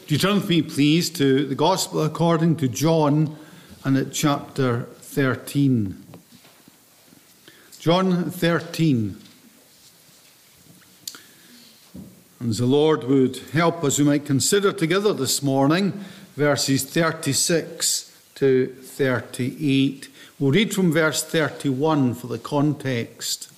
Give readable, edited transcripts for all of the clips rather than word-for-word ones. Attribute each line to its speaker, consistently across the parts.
Speaker 1: Do you turn with me, please, to the Gospel according to John and at chapter 13. John 13. And as the Lord would help us, we might consider together this morning verses 36 to 38. We'll read from verse 31 for the context.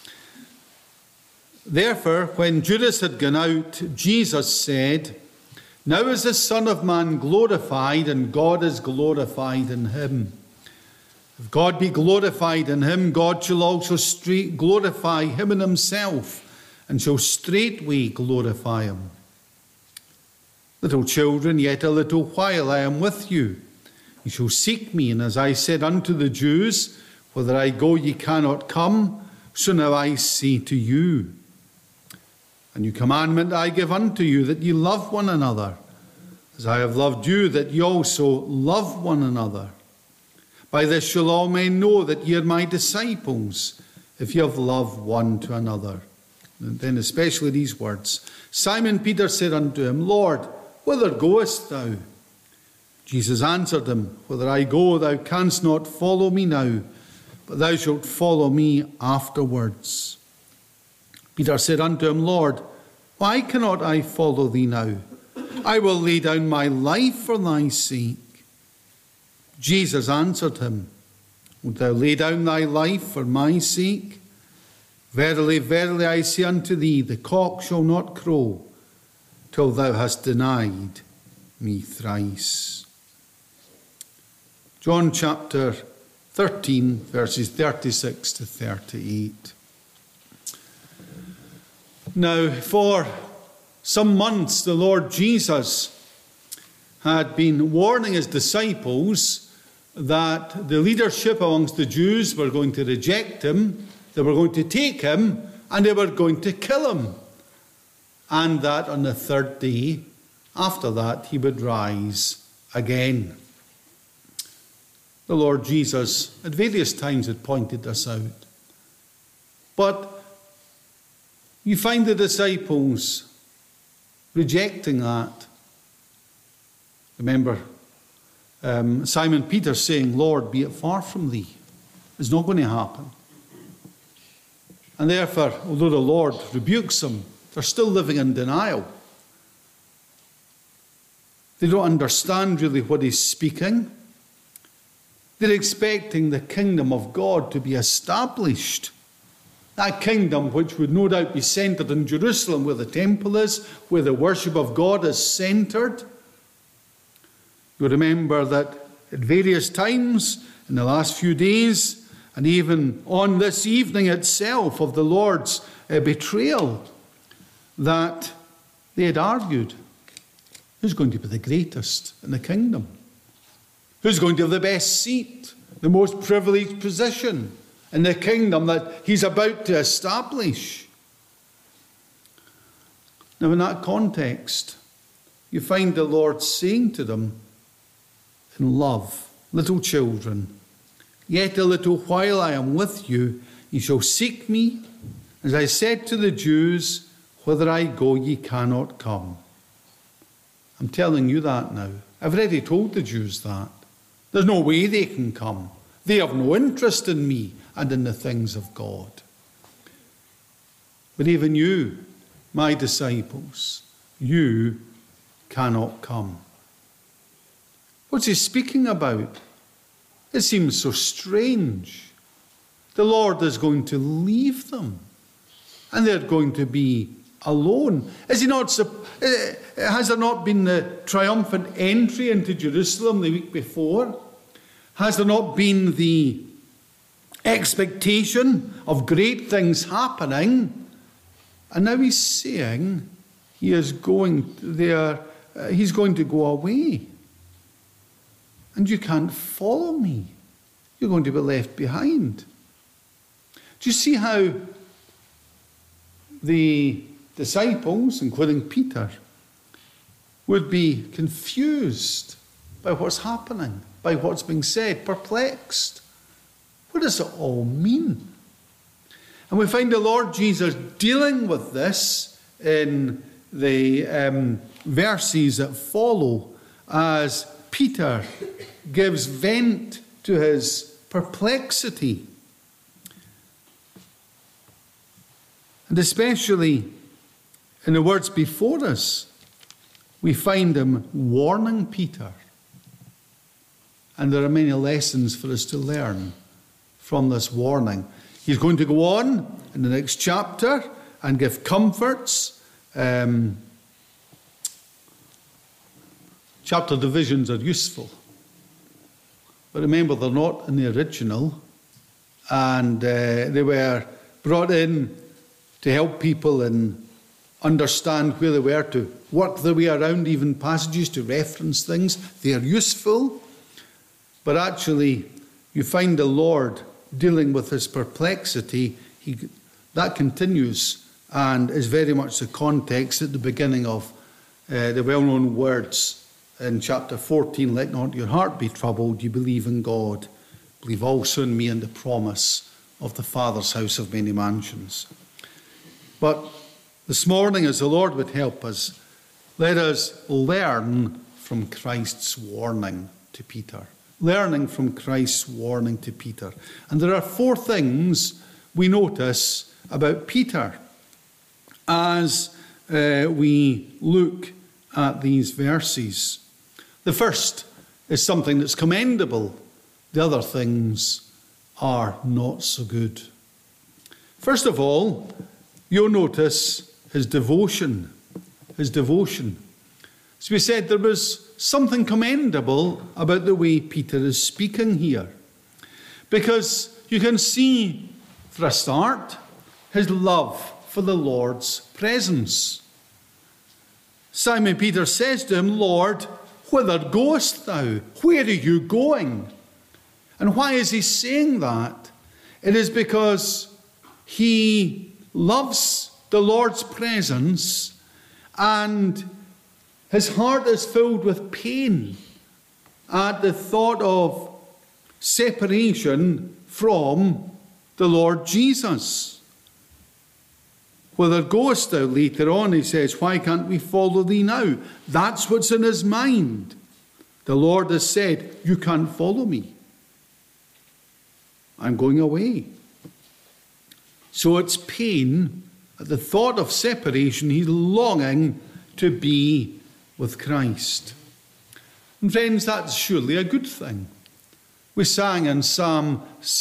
Speaker 1: Therefore, when Judas had gone out, Jesus said, "Now is the Son of Man glorified, and God is glorified in him. If God be glorified in him, God shall also glorify him in himself, and shall straightway glorify him. Little children, yet a little while I am with you. You shall seek me, and as I said unto the Jews, whither I go ye cannot come, so now I say to you. A new commandment I give unto you, that ye love one another, as I have loved you, that ye also love one another. By this shall all men know that ye are my disciples, if ye have love one to another." And then especially these words. Simon Peter said unto him, "Lord, whither goest thou?" Jesus answered him, "Whither I go, thou canst not follow me now, but thou shalt follow me afterwards." Peter said unto him, "Lord, why cannot I follow thee now? I will lay down my life for thy sake." Jesus answered him, "Wilt thou lay down thy life for my sake? Verily, verily, I say unto thee, the cock shall not crow till thou hast denied me thrice." John chapter 13, verses 36 to 38. Now, for some months, the Lord Jesus had been warning his disciples that the leadership amongst the Jews were going to reject him, they were going to take him, and they were going to kill him. And that on the third day, after that, he would rise again. The Lord Jesus at various times had pointed this out. But you find the disciples rejecting that. Remember Simon Peter saying, "Lord, be it far from thee." It's not going to happen. And therefore, although the Lord rebukes them, they're still living in denial. They don't understand really what he's speaking. They're expecting the kingdom of God to be established. That kingdom which would no doubt be centred in Jerusalem, where the temple is, where the worship of God is centred. You remember that at various times in the last few days, and even on this evening itself of the Lord's betrayal, that they had argued, who's going to be the greatest in the kingdom? Who's going to have the best seat, the most privileged position in the kingdom that he's about to establish? Now, in that context, you find the Lord saying to them in love, "Little children, yet a little while I am with you. Ye shall seek me. As I said to the Jews, whither I go, ye cannot come." I'm telling you that now. I've already told the Jews that. There's no way they can come. They have no interest in me and in the things of God. But even you, my disciples, you cannot come. What's he speaking about? It seems so strange. The Lord is going to leave them, and they're going to be alone. Has there not been the triumphant entry into Jerusalem the week before? Has there not been the expectation of great things happening? And now he's saying he is going there. He's going to go away. And you can't follow me. You're going to be left behind. Do you see how the disciples, including Peter, would be confused by what's happening, by what's being said, perplexed? What does it all mean? And we find the Lord Jesus dealing with this in the verses that follow as Peter gives vent to his perplexity. And especially in the words before us, we find him warning Peter. And there are many lessons for us to learn from this warning. He's going to go on in the next chapter and give comforts. Chapter divisions are useful. But remember, they're not in the original. And they were brought in to help people and understand where they were, to work their way around even passages, to reference things. They are useful. But actually, you find the Lord dealing with his perplexity. That continues and is very much the context at the beginning of the well-known words in chapter 14, let not your heart be troubled, you believe in God, believe also in me and the promise of the Father's house of many mansions. But this morning, as the Lord would help us, let us learn from Christ's warning to Peter. Learning from Christ's warning to Peter. And there are 4 things we notice about Peter as we look at these verses. The first is something that's commendable. The other things are not so good. First of all, you'll notice his devotion. His devotion. As we said, there was something commendable about the way Peter is speaking here. Because you can see, for a start, his love for the Lord's presence. Simon Peter says to him, Lord, whither goest thou? Where are you going? And why is he saying that? It is because he loves the Lord's presence and his heart is filled with pain at the thought of separation from the Lord Jesus. Whither goest thou? Later on he says, why can't we follow thee now? That's what's in his mind. The Lord has said, you can't follow me. I'm going away. So it's pain at the thought of separation. He's longing to be with Christ. And friends, that's surely a good thing. We sang in Psalm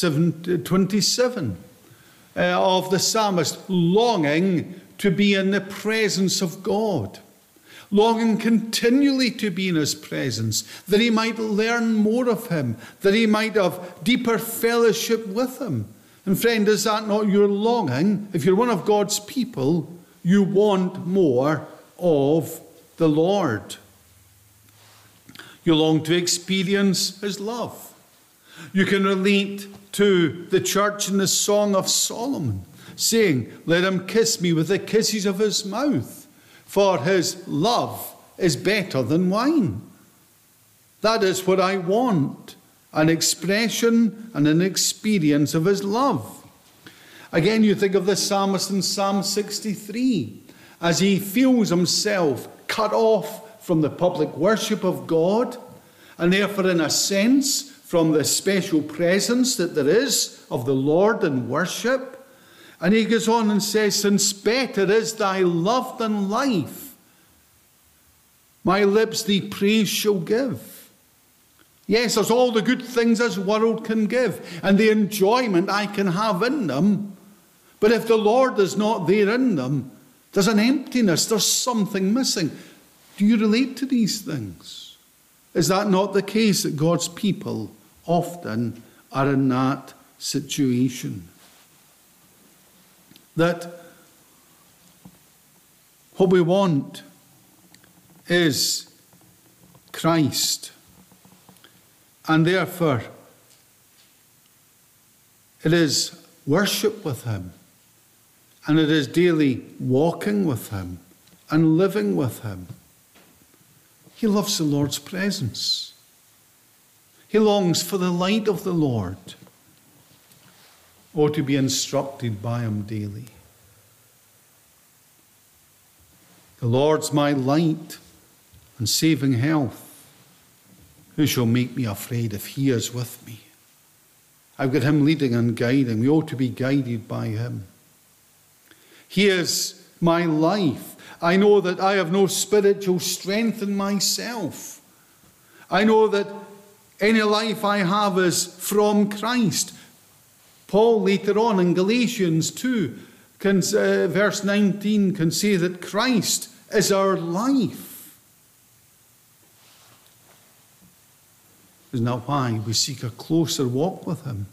Speaker 1: 27 of the psalmist longing to be in the presence of God, longing continually to be in his presence, that he might learn more of him, that he might have deeper fellowship with him. And friend, is that not your longing? If you're one of God's people, you want more of the Lord. You long to experience his love. You can relate to the church in the Song of Solomon, saying, let him kiss me with the kisses of his mouth, for his love is better than wine. That is what I want, an expression and an experience of his love. Again, you think of the psalmist in Psalm 63, as he feels himself cut off from the public worship of God, and therefore, in a sense, from the special presence that there is of the Lord in worship. And he goes on and says, since better is thy love than life, my lips thee praise shall give. Yes, there's all the good things this world can give, and the enjoyment I can have in them. But if the Lord is not there in them, there's an emptiness, there's something missing. Do you relate to these things? Is that not the case that God's people often are in that situation? That what we want is Christ. And therefore, it is worship with him. And it is daily walking with him and living with him. He loves the Lord's presence. He longs for the light of the Lord, or to be instructed by him daily. The Lord's my light and saving health. Who shall make me afraid if he is with me? I've got him leading and guiding. We ought to be guided by him. He is my life. I know that I have no spiritual strength in myself. I know that any life I have is from Christ. Paul later on in Galatians 2, verse 19, can say that Christ is our life. Isn't that why we seek a closer walk with him?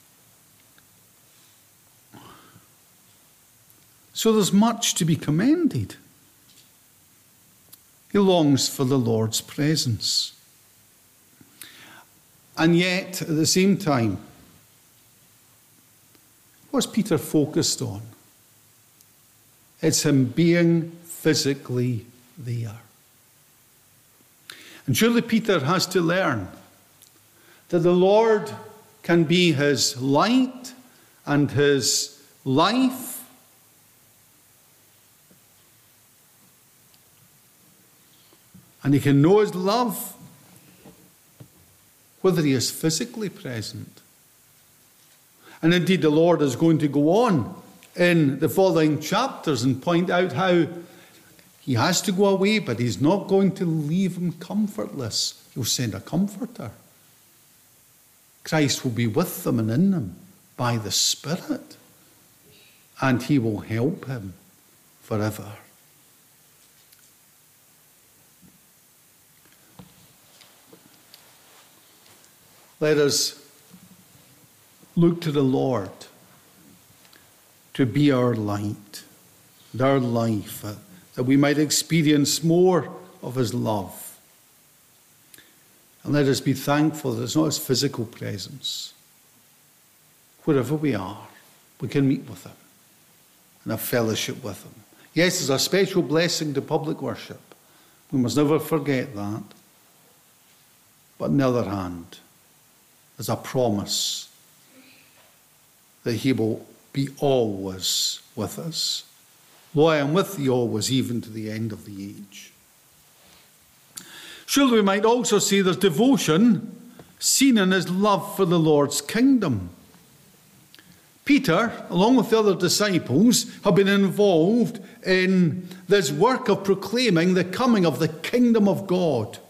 Speaker 1: So there's much to be commended. He longs for the Lord's presence. And yet, at the same time, what's Peter focused on? It's him being physically there. And surely Peter has to learn that the Lord can be his light and his life. And he can know his love whether he is physically present. And indeed, the Lord is going to go on in the following chapters and point out how he has to go away, but he's not going to leave him comfortless. He'll send a comforter. Christ will be with them and in them by the Spirit, and he will help him forever. Let us look to the Lord to be our light and our life, that we might experience more of his love. And let us be thankful that it's not his physical presence. Wherever we are, we can meet with him and have fellowship with him. Yes, there's a special blessing to public worship. We must never forget that. But on the other hand, there's a promise that he will be always with us. Lo, I am with thee always, even to the end of the age. Surely we might also see there's devotion seen in his love for the Lord's kingdom. Peter, along with the other disciples, have been involved in this work of proclaiming the coming of the kingdom of God.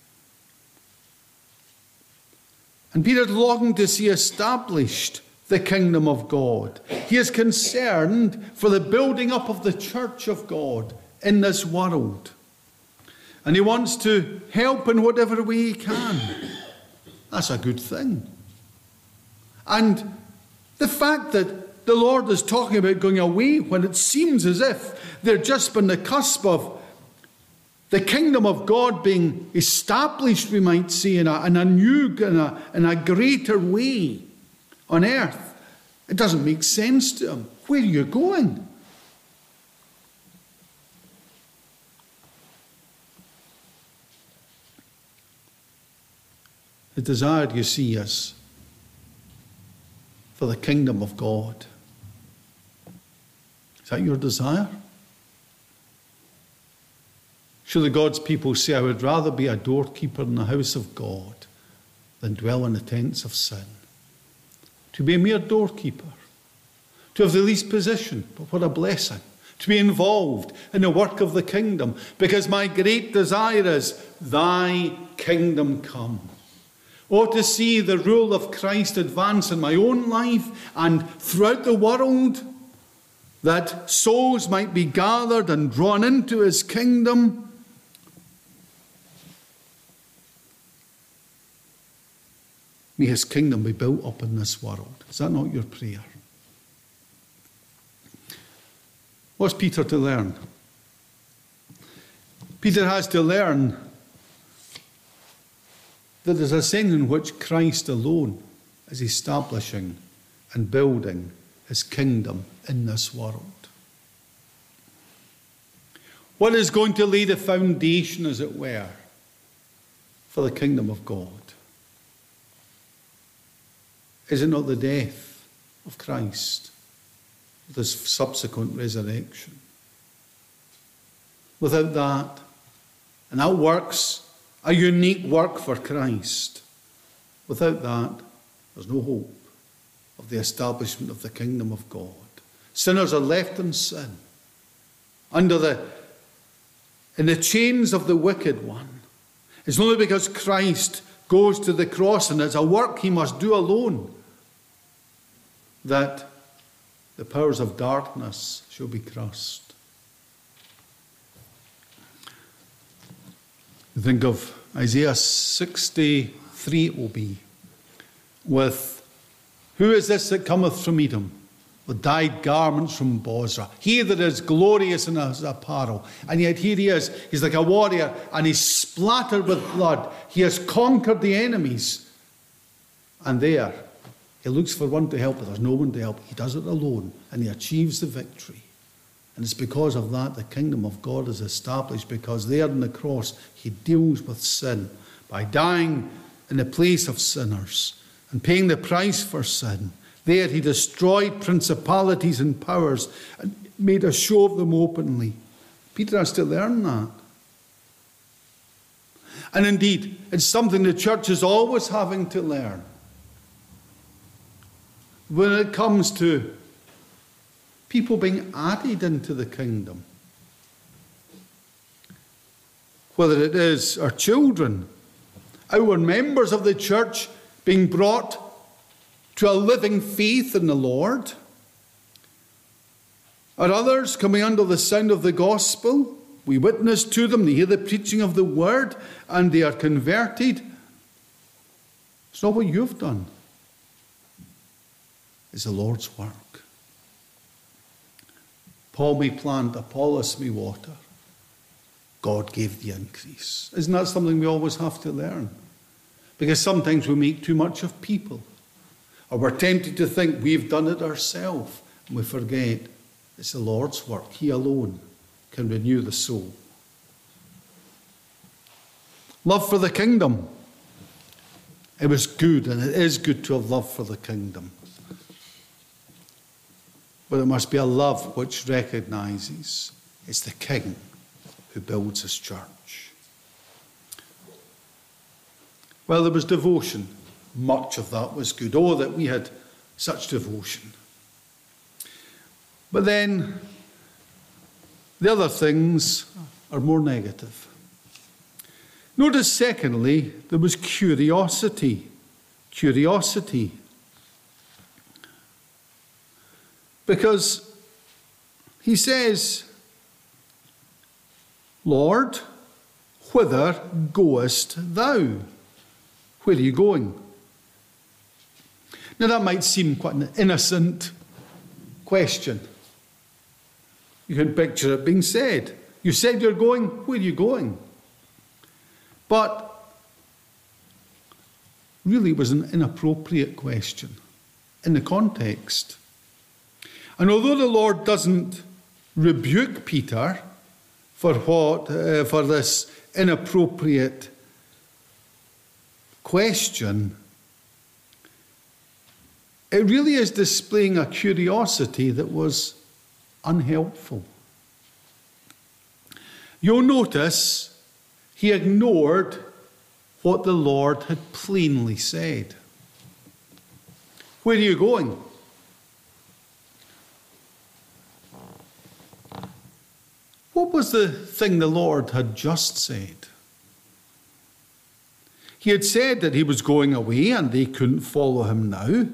Speaker 1: And Peter's longing to see established the kingdom of God. He is concerned for the building up of the church of God in this world. And he wants to help in whatever way he can. That's a good thing. And the fact that the Lord is talking about going away when it seems as if they're just on the cusp of the kingdom of God being established, we might say, in a new, in a greater way on earth. It doesn't make sense to him. Where are you going? The desire, you see, is for the kingdom of God. Is that your desire? Surely God's people say, I would rather be a doorkeeper in the house of God than dwell in the tents of sin. To be a mere doorkeeper, to have the least position, but what a blessing. To be involved in the work of the kingdom, because my great desire is, thy kingdom come. Or to see the rule of Christ advance in my own life and throughout the world, that souls might be gathered and drawn into his kingdom. May his kingdom be built up in this world. Is that not your prayer? What's Peter to learn? Peter has to learn that there's a sense in which Christ alone is establishing and building his kingdom in this world. What is going to lay the foundation, as it were, for the kingdom of God? Is it not the death of Christ, this subsequent resurrection? Without that, And that work's a unique work for Christ. Without that, there's no hope of the establishment of the kingdom of God. Sinners are left in sin, in the chains of the wicked one. It's only because Christ goes to the cross, and it's a work he must do alone, that the powers of darkness shall be crushed. You think of Isaiah 63 OB with, who is this that cometh from Edom, with dyed garments from Bozrah? He that is glorious in his apparel. And yet here he is. He's like a warrior, and he's splattered with blood. He has conquered the enemies. And there, he looks for one to help, but there's no one to help. He does it alone, and he achieves the victory. And it's because of that the kingdom of God is established, because there on the cross he deals with sin by dying in the place of sinners and paying the price for sin. There he destroyed principalities and powers and made a show of them openly. Peter has to learn that. And indeed, it's something the church is always having to learn. When it comes to people being added into the kingdom, whether it is our children, our members of the church being brought to a living faith in the Lord, or others coming under the sound of the gospel, we witness to them, they hear the preaching of the word, and they are converted. It's not what you've done. It's the Lord's work. Paul may plant, Apollos may water. God gave the increase. Isn't that something we always have to learn? Because sometimes we make too much of people. Or we're tempted to think we've done it ourselves. And we forget it's the Lord's work. He alone can renew the soul. Love for the kingdom. It was good, and it is good to have love for the kingdom. But it must be a love which recognizes it's the King who builds his church. Well, there was devotion. Much of that was good. Oh, that we had such devotion. But then the other things are more negative. Notice, secondly, there was curiosity. Curiosity. Because he says, Lord, whither goest thou? Where are you going? Now that might seem quite an innocent question. You can picture it being said. You said you're going, where are you going? But really it was an inappropriate question in the context. And although the Lord doesn't rebuke Peter for this inappropriate question, it really is displaying a curiosity that was unhelpful. You'll notice he ignored what the Lord had plainly said. Where are you going? What was the thing the Lord had just said? He had said that he was going away and they couldn't follow him now.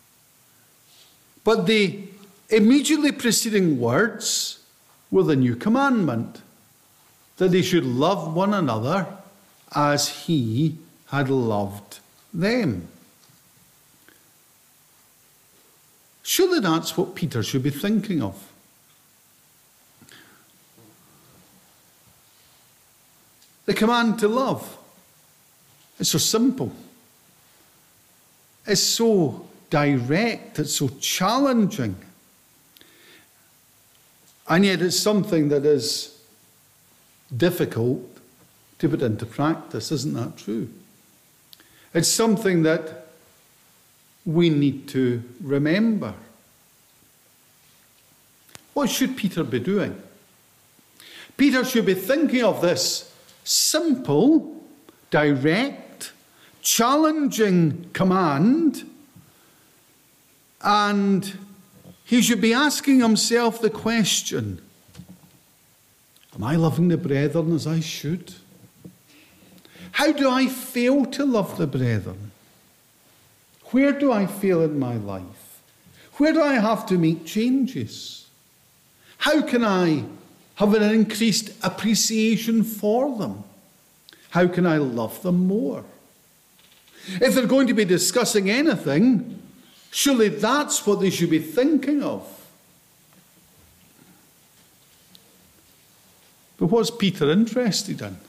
Speaker 1: But the immediately preceding words were the new commandment, that they should love one another as he had loved them. Surely that's what Peter should be thinking of. The command to love. It's so simple. It's so direct. It's so challenging. And yet it's something that is difficult to put into practice. Isn't that true? It's something that we need to remember. What should Peter be doing? Peter should be thinking of this simple, direct, challenging command, and he should be asking himself the question, am I loving the brethren as I should? How do I fail to love the brethren? Where do I fail in my life? Where do I have to make changes? How can I have an increased appreciation for them? How can I love them more? If they're going to be discussing anything, surely that's what they should be thinking of. But what's Peter interested in?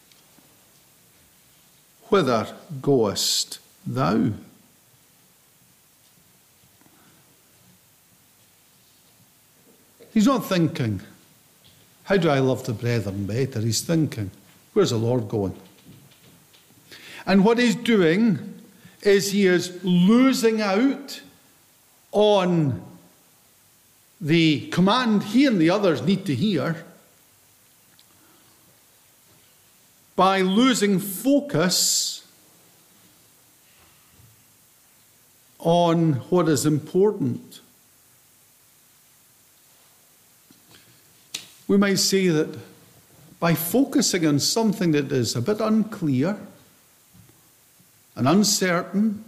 Speaker 1: Whither goest thou? He's not thinking, how do I love the brethren better? He's thinking, where's the Lord going? And what he's doing is he is losing out on the command he and the others need to hear by losing focus on what is important. We might say that by focusing on something that is a bit unclear and uncertain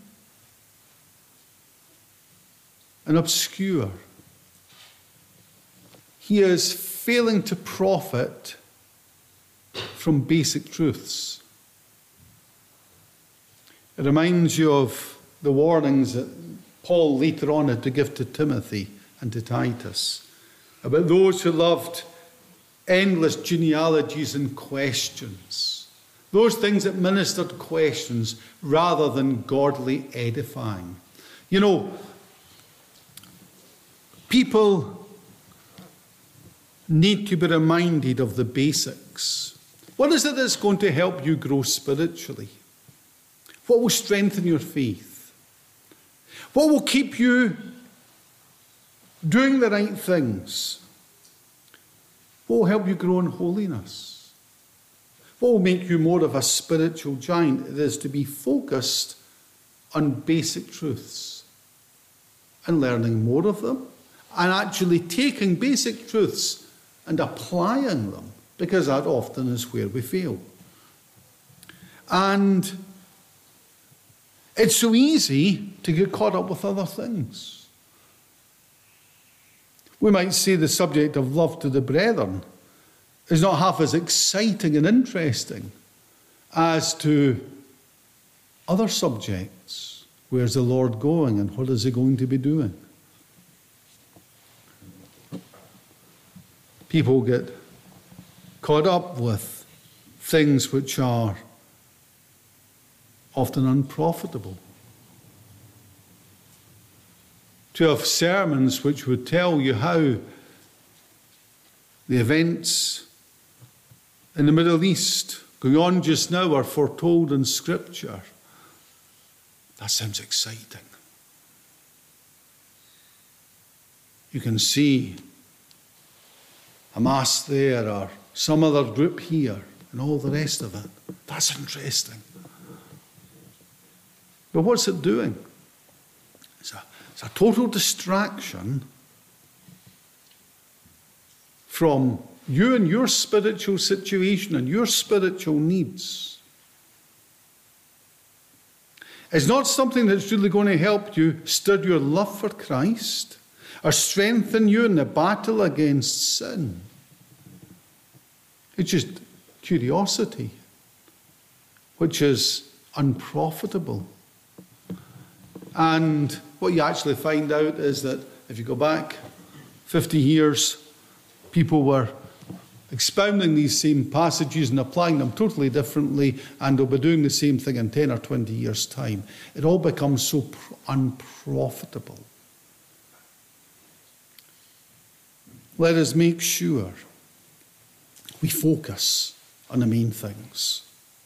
Speaker 1: and obscure, he is failing to profit from basic truths. It reminds you of the warnings that Paul later on had to give to Timothy and to Titus about those who loved endless genealogies and questions. Those things that ministered questions rather than godly edifying. You know, people need to be reminded of the basics. What is it that's going to help you grow spiritually? What will strengthen your faith? What will keep you doing the right things? What will help you grow in holiness? What will make you more of a spiritual giant? It is to be focused on basic truths and learning more of them and actually taking basic truths and applying them, because that often is where we fail. And it's so easy to get caught up with other things. We might say the subject of love to the brethren is not half as exciting and interesting as to other subjects. Where's the Lord going and what is he going to be doing? People get caught up with things which are often unprofitable. To have sermons which would tell you how the events in the Middle East going on just now are foretold in Scripture. That sounds exciting. You can see Hamas there or some other group here and all the rest of it. That's interesting. But what's it doing? It's a total distraction from you and your spiritual situation and your spiritual needs. It's not something that's really going to help you stir your love for Christ or strengthen you in the battle against sin. It's just curiosity, which is unprofitable. And what you actually find out is that if you go back 50 years, people were expounding these same passages and applying them totally differently, and they'll be doing the same thing in 10 or 20 years' time. It all becomes so unprofitable. Let us make sure we focus on the main things.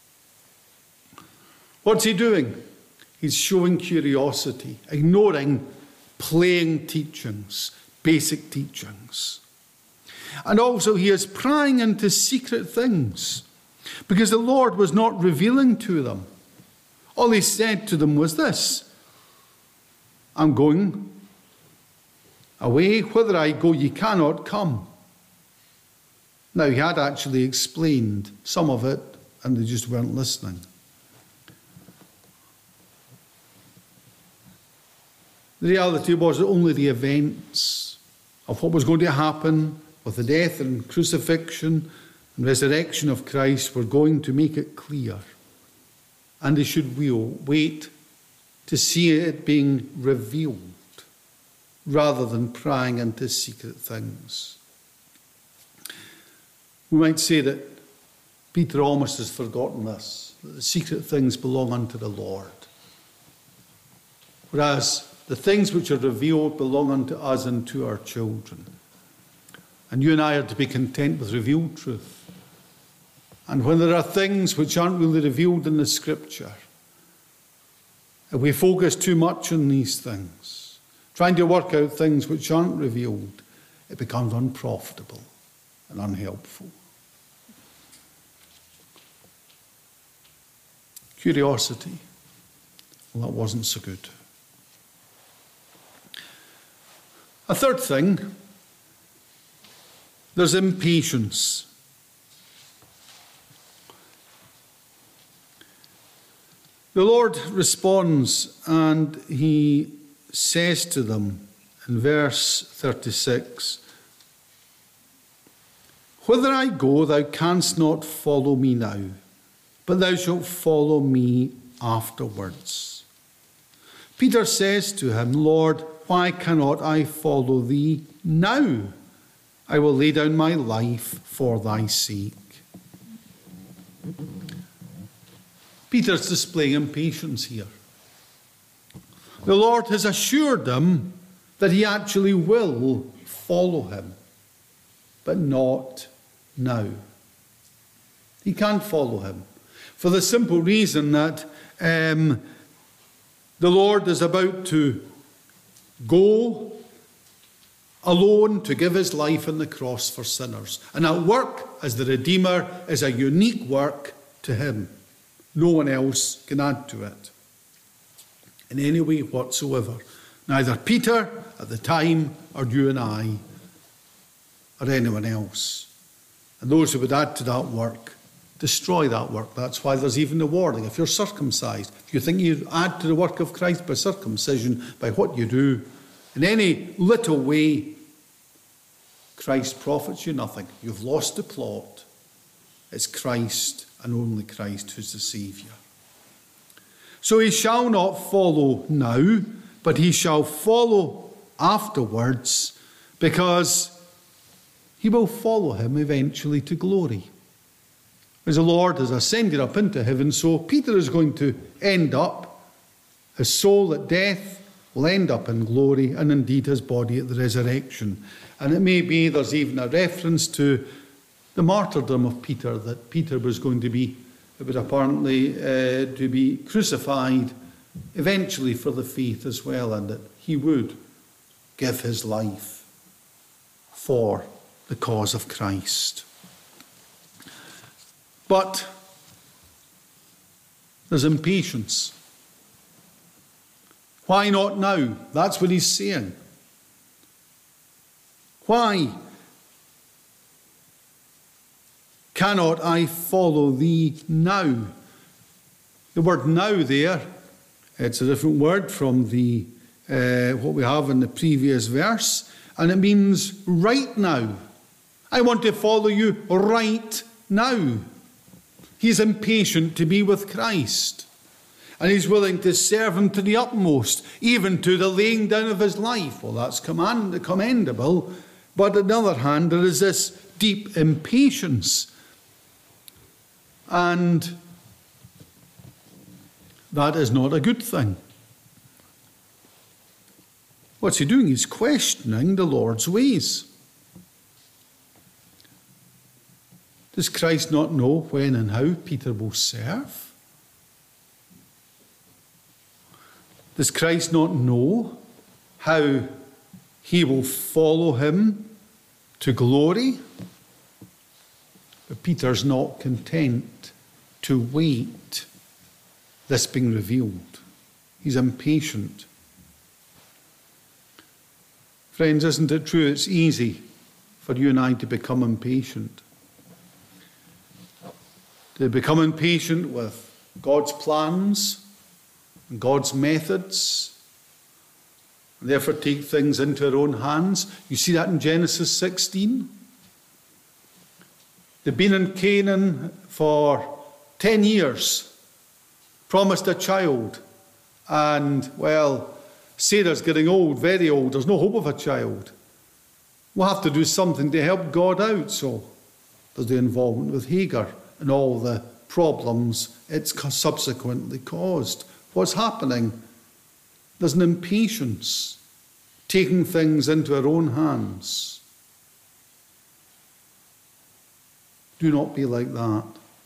Speaker 1: What's he doing? He's showing curiosity, ignoring plain teachings, basic teachings. And also he is prying into secret things. because the Lord was not revealing to them. All he said to them was this: I'm going away. Whither I go, ye cannot come. Now, he had actually explained some of it, and they just weren't listening. The reality was that only the events of what was going to happen with the death and crucifixion and resurrection of Christ were going to make it clear. And they should wait to see it being revealed rather than prying into secret things. We might say that Peter almost has forgotten this, that the secret things belong unto the Lord, whereas the things which are revealed belong unto us and to our children. And you and I are to be content with revealed truth. And when there are things which aren't really revealed in the Scripture, if we focus too much on these things, trying to work out things which aren't revealed, it becomes unprofitable and unhelpful. Curiosity, well, that wasn't so good. A third thing, there's impatience. The Lord responds and he says to them in verse 36, Whither I go, thou canst not follow me now, but thou shalt follow me afterwards. Peter says to him, Lord, why cannot I follow thee now? I will lay down my life for thy sake. Peter's displaying impatience here. The Lord has assured him that he actually will follow him, but not now. He can't follow him for the simple reason that the Lord is about to go alone to give his life on the cross for sinners. And that work as the Redeemer is a unique work to him. No one else can add to it in any way whatsoever. Neither Peter at the time, or you and I, or anyone else. And those who would add to that work destroy that work. That's why there's even the warning. If you're circumcised, if you think you add to the work of Christ by circumcision, by what you do, in any little way, Christ profits you nothing. You've lost the plot. It's Christ and only Christ who's the Saviour. So he shall not follow now, but he shall follow afterwards, because he will follow him eventually to glory. As the Lord has ascended up into heaven, so Peter is going to end up, his soul at death will end up in glory, and indeed his body at the resurrection. And it may be there's even a reference to the martyrdom of Peter, that Peter was going to be, it would apparently to be crucified eventually for the faith as well, and that he would give his life for the cause of Christ. But there's impatience. Why not now? That's what he's saying. Why cannot I follow thee now? The word now there, it's a different word from the what we have in the previous verse, and it means right now. I want to follow you right now. He's impatient to be with Christ, and he's willing to serve him to the utmost, even to the laying down of his life. Well, that's commendable, but on the other hand, there is this deep impatience, and that is not a good thing. What's he doing? He's questioning the Lord's ways. Does Christ not know when and how Peter will serve? Does Christ not know how he will follow him to glory? But Peter's not content to wait this being revealed. He's impatient. Friends, isn't it true it's easy for you and I to become impatient? To become impatient with God's plans and God's methods, and therefore take things into our own hands. You see that in Genesis 16. They've been in Canaan for 10 years, promised a child, and, well, Sarah's getting old, very old. There's no hope of a child. We'll have to do something to help God out. So there's the involvement with Hagar and all the problems it's subsequently caused. What's happening? There's an impatience, taking things into our own hands. Do not be like that.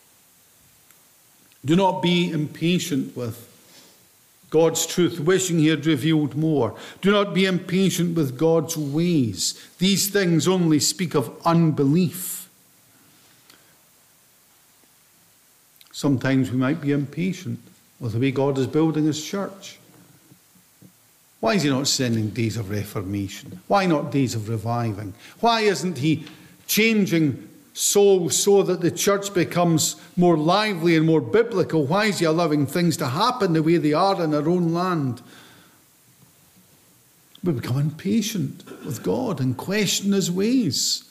Speaker 1: Do not be impatient with God's truth, wishing he had revealed more. Do not be impatient with God's ways. These things only speak of unbelief. Sometimes we might be impatient with the way God is building his church. Why is he not sending days of reformation? Why not days of reviving? Why isn't he changing souls so that the church becomes more lively and more biblical? Why is he allowing things to happen the way they are in our own land? We become impatient with God and question his ways.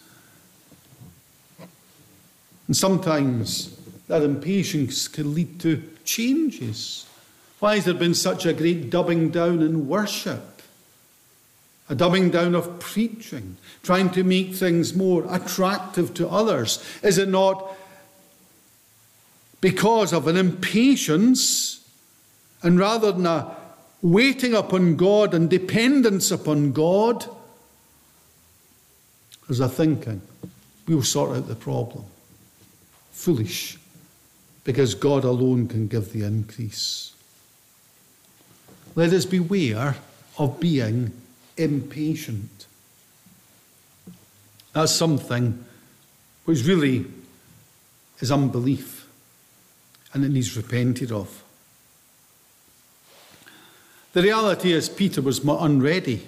Speaker 1: And sometimes that impatience can lead to changes. Why has there been such a great dumbing down in worship? A dumbing down of preaching, trying to make things more attractive to others. Is it not because of an impatience, and rather than a waiting upon God and dependence upon God, there's a thinking, we'll sort out the problem. Foolish, because God alone can give the increase. Let us beware of being impatient. That's something which really is unbelief, and it needs repented of. The reality is Peter was unready.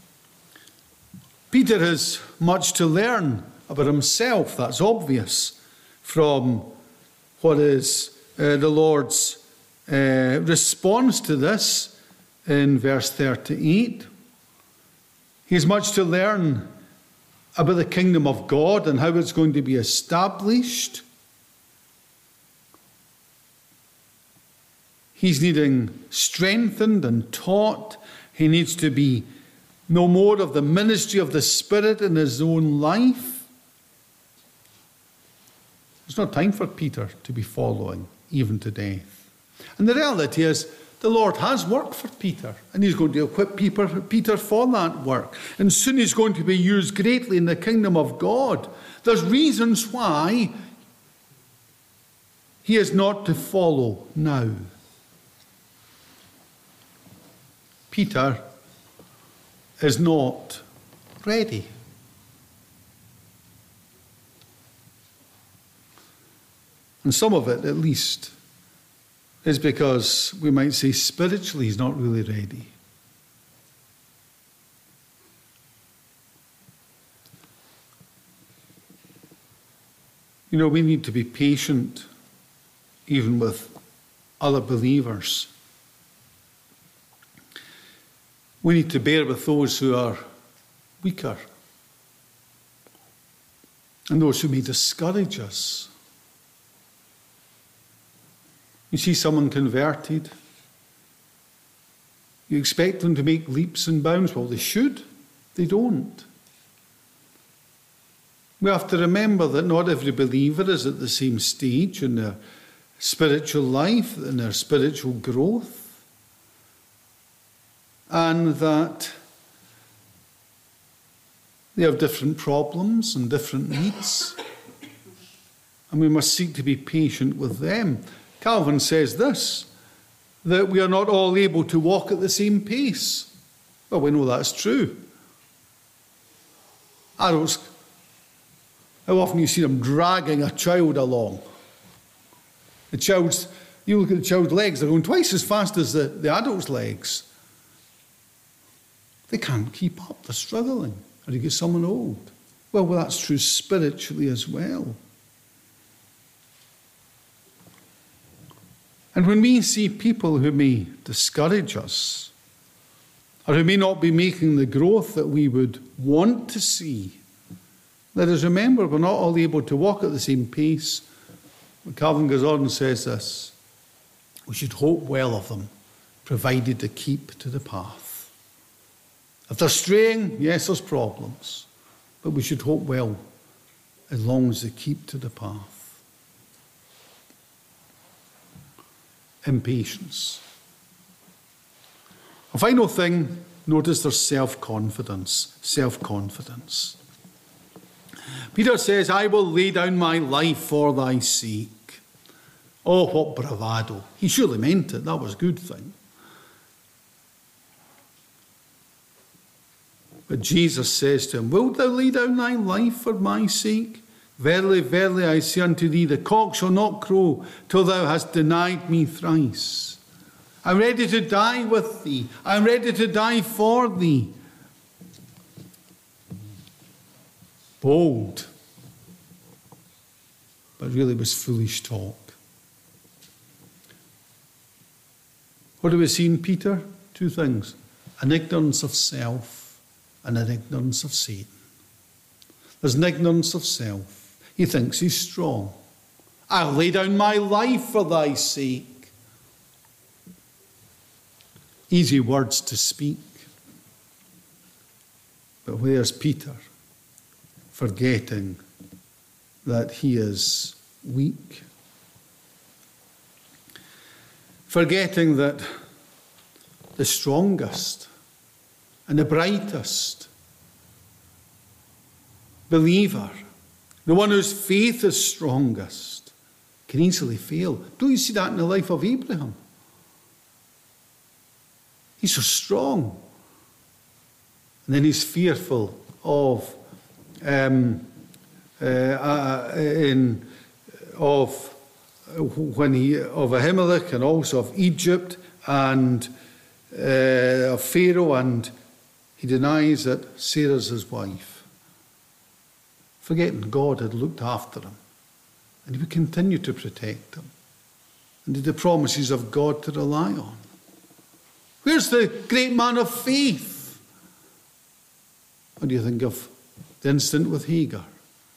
Speaker 1: Peter has much to learn about himself, that's obvious, from what is the Lord's response to this in verse 38. He has much to learn about the kingdom of God and how it's going to be established. He's needing strengthened and taught. He needs to be no more of the ministry of the Spirit in his own life. There's no time for Peter to be following, even to death. And the reality is, the Lord has work for Peter, and he's going to equip Peter for that work. And soon he's going to be used greatly in the kingdom of God. There's reasons why he is not to follow now. Peter is not ready. And some of it, at least, is because we might say spiritually he's not really ready. You know, we need to be patient even with other believers. We need to bear with those who are weaker and those who may discourage us. You see someone converted, you expect them to make leaps and bounds. Well, they should. They don't. We have to remember that not every believer is at the same stage in their spiritual life, in their spiritual growth, and that they have different problems and different needs, and we must seek to be patient with them. Calvin says this, that we are not all able to walk at the same pace. Well, we know that's true. Adults, how often you see them dragging a child along? You look at the child's legs, they're going twice as fast as the adult's legs. They can't keep up, they're struggling. Or you get someone old. Well, that's true spiritually as well. And when we see people who may discourage us, or who may not be making the growth that we would want to see, let us remember we're not all able to walk at the same pace. Calvin goes on and says this: we should hope well of them, provided they keep to the path. If they're straying, yes, there's problems, but we should hope well as long as they keep to the path. Impatience. A final thing, notice there's self-confidence. Self-confidence. Peter says, I will lay down my life for thy sake. Oh, what bravado. He surely meant it. That was a good thing. But Jesus says to him, wilt thou lay down thy life for my sake? Verily, verily, I say unto thee, the cock shall not crow till thou hast denied me thrice. I'm ready to die with thee. I'm ready to die for thee. Bold, but really was foolish talk. What do we see in Peter? Two things: an ignorance of self and an ignorance of Satan. There's an ignorance of self. He thinks he's strong. I'll lay down my life for thy sake. Easy words to speak. But where's Peter? Forgetting that he is weak. Forgetting that the strongest and the brightest believer, the one whose faith is strongest, can easily fail. Don't you see that in the life of Abraham? He's so strong. And then he's fearful of Ahimelech and also of Egypt and of Pharaoh, and he denies that Sarah's his wife, forgetting God had looked after him and he would continue to protect him and the promises of God to rely on. Where's the great man of faith? What do you think of the incident with Hagar?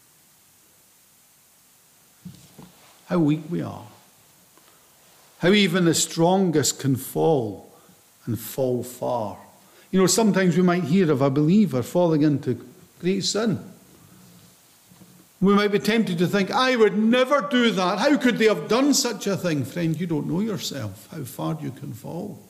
Speaker 1: How weak we are. How even the strongest can fall and fall far. You know, sometimes we might hear of a believer falling into great sin. We might be tempted to think, I would never do that. How could they have done such a thing? Friend, you don't know yourself, how far you can fall.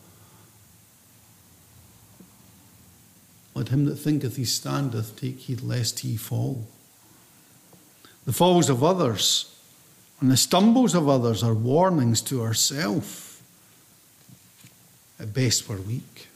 Speaker 1: Let him that thinketh he standeth take heed lest he fall. The falls of others and the stumbles of others are warnings to ourselves. At best, we're weak.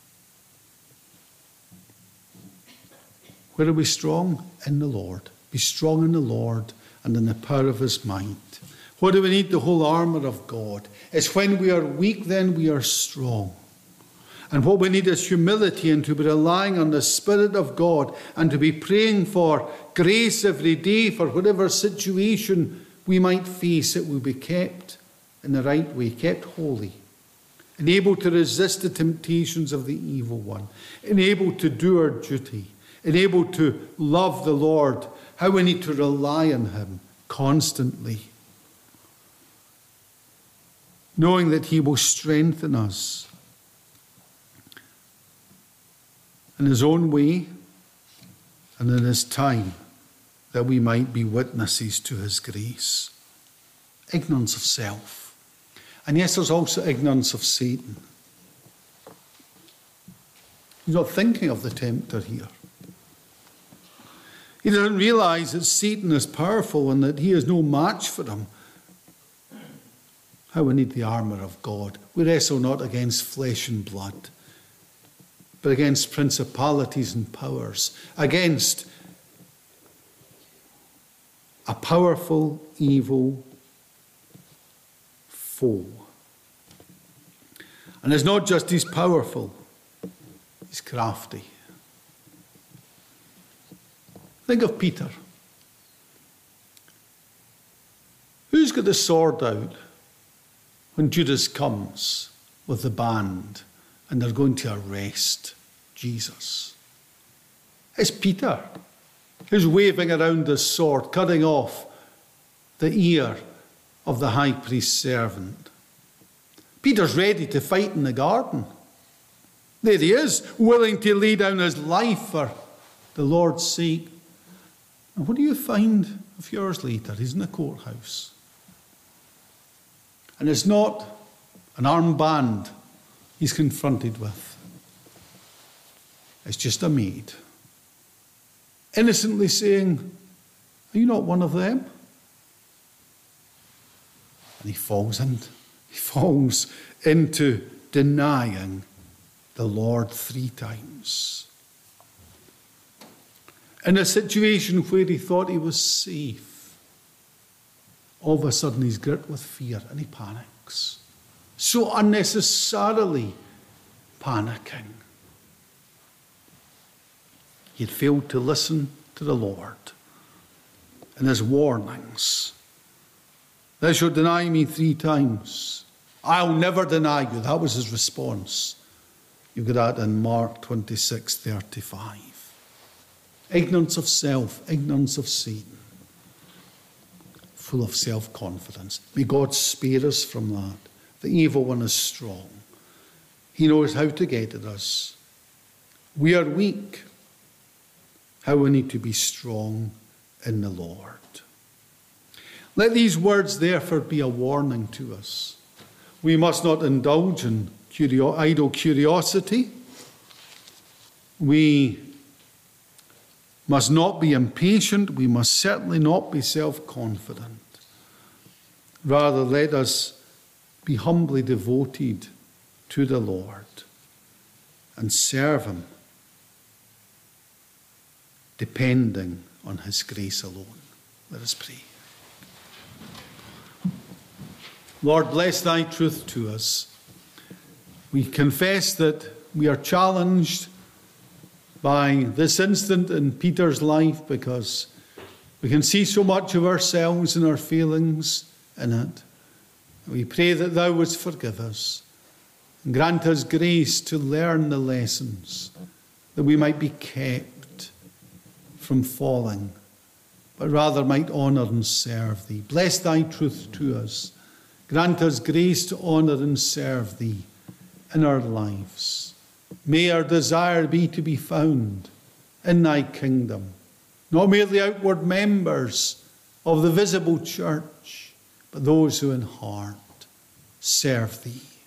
Speaker 1: Where are we strong? In the Lord. Be strong in the Lord and in the power of his might. What do we need? The whole armour of God. It's when we are weak, then we are strong. And what we need is humility and to be relying on the Spirit of God and to be praying for grace every day for whatever situation we might face. It will be kept in the right way, kept holy, and able to resist the temptations of the evil one, and able to do our duty, and able to love the Lord, how we need to rely on him constantly, knowing that he will strengthen us in his own way and in his time, that we might be witnesses to his grace. Ignorance of self. And yes, there's also ignorance of Satan. He's not thinking of the tempter here. He doesn't realize that Satan is powerful and that he is no match for him. How we need the armour of God. We wrestle not against flesh and blood, but against principalities and powers, against a powerful, evil foe. And it's not just he's powerful, he's crafty. Think of Peter. Who's got the sword out when Judas comes with the band and they're going to arrest Jesus? It's Peter who's waving around the sword, cutting off the ear of the high priest's servant. Peter's ready to fight in the garden. There he is, willing to lay down his life for the Lord's sake. And what do you find a few hours later? He's in the courthouse. And it's not an armband he's confronted with. It's just a maid, innocently saying, "Are you not one of them?" And he falls into denying the Lord 3 times. In a situation where he thought he was safe, all of a sudden he's gripped with fear and he panics. So unnecessarily panicking. He had failed to listen to the Lord and his warnings. "Thou shalt deny me 3 times. I'll never deny you." That was his response. You get that in Mark 26:35. Ignorance of self, ignorance of Satan. Full of self-confidence. May God spare us from that. The evil one is strong. He knows how to get at us. We are weak. How we need to be strong in the Lord. Let these words therefore be a warning to us. We must not indulge in idle curiosity. We must not be impatient. We must certainly not be self-confident. Rather, let us be humbly devoted to the Lord and serve him, depending on his grace alone. Let us pray. Lord, bless thy truth to us. We confess that we are challenged by this incident in Peter's life because we can see so much of ourselves and our feelings in it. We pray that thou wouldst forgive us and grant us grace to learn the lessons, that we might be kept from falling, but rather might honour and serve thee. Bless thy truth to us. Grant us grace to honour and serve thee in our lives. May our desire be to be found in thy kingdom, not merely outward members of the visible church, but those who in heart serve thee.